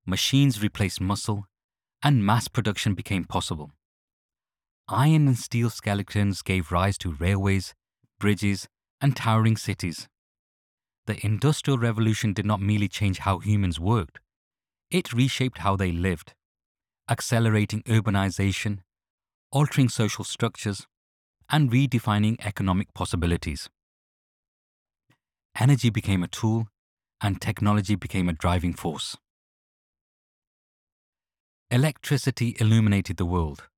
machines replaced muscle, and mass production became possible. Iron and steel skeletons gave rise to railways, bridges, and towering cities. The Industrial Revolution did not merely change how humans worked, it reshaped how they lived, accelerating urbanization, altering social structures, and redefining economic possibilities. Energy became a tool, and technology became a driving force. Electricity illuminated the world.